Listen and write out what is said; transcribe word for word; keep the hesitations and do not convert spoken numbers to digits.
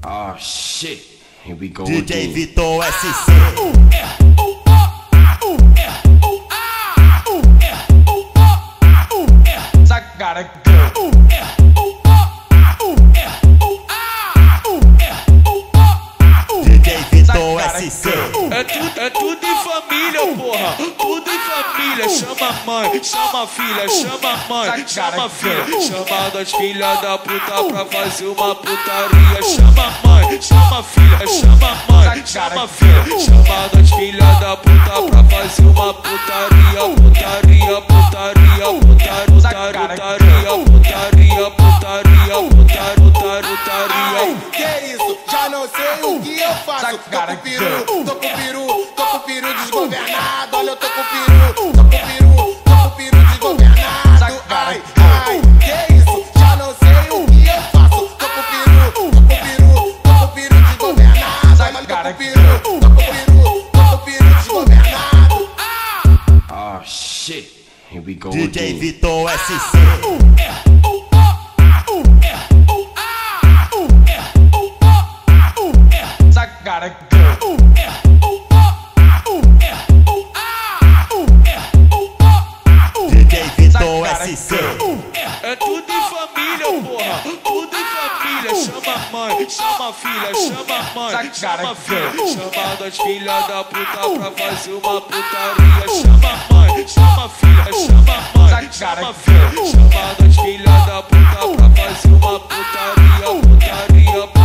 Oh shit, here we go D J again. Vitor S C. I gotta go. D J Vitor S C. É tudo, é tudo em família, porra. Tudo em família. Chama a mãe, chama a filha, chama a mãe, chama a filha. Chama das filhas da puta pra fazer uma putaria. Chama a mãe, chama a filha, chama a mãe, chama a filha. Chama das filhas da puta pra fazer uma putaria, putaria, putaria, putaria, putaria, putaria, putaria, putaria, putaria. Que isso? Já não sei o que eu faço. Tô com peru, tô com peru, tô com peru desgovernado. Olha, eu tô com peru, tô com peru, tô com peru desgovernado. Ai, ai, que isso? Já não sei o que eu faço. Tô com peru, tô com peru, tô com peru desgovernado. Olha, eu tô com peru, tô com peru, tô com peru desgovernado. Oh shit, here we go D J again. Vitor S C. I gotta go. D J Vitor S C. É tudo em família, porra. Tudo em família. Chama a mãe, chama a filha, chama a mãe, chama a filha. Chama das filhas da puta pra fazer uma putaria. Chama a mãe, chama a filha, chama a mãe, chama a filha. Chama das filhas da puta pra fazer uma putaria, putaria,